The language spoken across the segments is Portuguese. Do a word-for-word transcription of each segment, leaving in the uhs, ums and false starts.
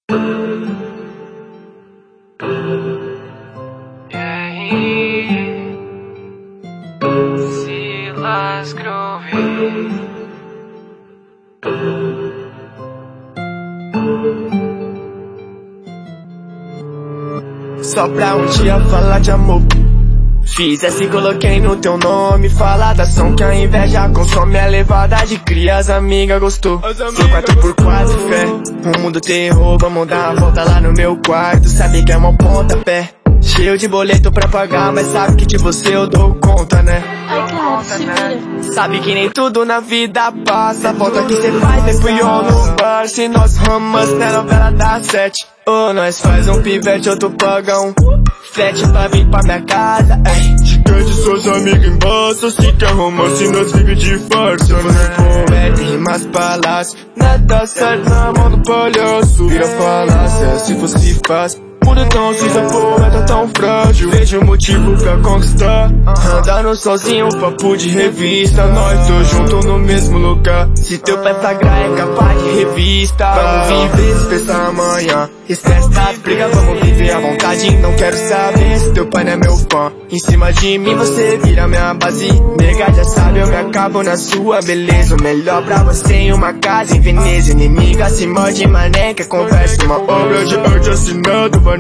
Silas Groove. Só pra um dia falar de amor. Fiz essa e coloquei no teu nome. Fala da ação que a inveja consome. É levada de cria, as amigas gostou. Seu quatro por quatro, fé. O mundo terror, vamos dar uma volta lá no meu quarto. Sabe que é uma pontapé. Cheio de boleto pra pagar, mas sabe que de você eu dou conta, né? Ai, cara, se vira. Sabe que nem tudo na vida passa. Volta que cê faz é pior no bar. Se nós ramas na novela das sete. Ou nós faz um pivete, outro paga um flat pra vir pra minha casa. Gigante, suas amigas embaixo. Se quer romance, nós vive de farsa, né? Poeta, rimas palácio. Nada certo na mão do palhaço. Vira falácia, se fosse fácil. Mundo tão cinza, poeta tão frágil. Vejo motivo pra conquistar. Andando sozinho, papo de revista. Nós dois juntos no mesmo lugar. Se teu pé flagrar é capaz de revista. Vamos viver, se pensar amanhã. Esquece das brigas, vamos viver à vontade. Não quero saber se teu pai não é meu fã. Em cima de mim você vira minha base. Nega, já sabe, eu me acabo na sua beleza. O melhor pra você em uma casa em Veneza. Inimiga se morde, mané, quer conversa. Uma obra de arte assinado, Vanessa.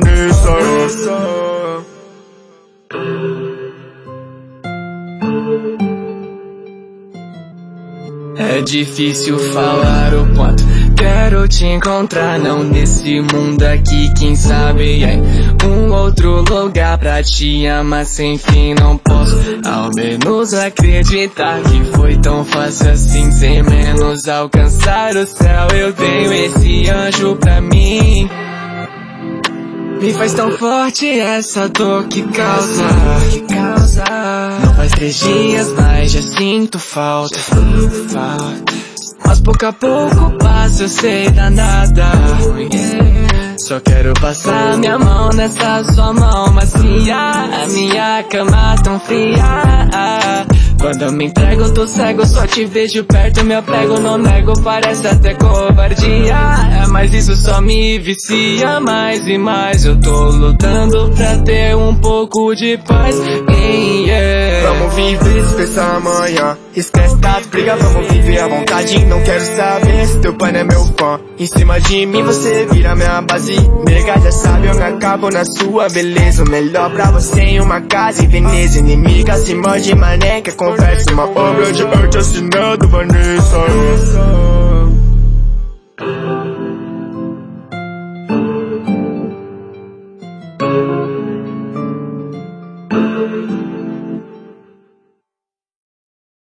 É difícil falar o quanto quero te encontrar. Não nesse mundo aqui, quem sabe é um outro lugar pra te amar sem fim. Não posso ao menos acreditar que foi tão fácil assim, sem menos alcançar o céu. Eu tenho esse anjo pra mim. Me faz tão forte essa dor que causa, que causa. Não faz três dias, mas já sinto falta, mas pouco a pouco passa, eu sei danada, yeah. Só quero passar minha mão nessa sua mão macia. A minha cama tão fria. Quando eu me entrego eu tô cego, só te vejo perto, me apego, não nego, parece até covardia. Mas isso só me vicia mais e mais. Eu tô lutando pra ter um pouco de paz, yeah. Vamos viver, se pensar amanhã. Esquece das brigas, vamos viver à vontade. Não quero saber se teu pai não é meu fã. Em cima de mim você vira minha base. Nega, já sabe, eu me acabo na sua beleza. O melhor pra você em uma casa em Veneza. Inimiga se morde, mané, quer conversa. Uma obra de arte assinado, Vanessa.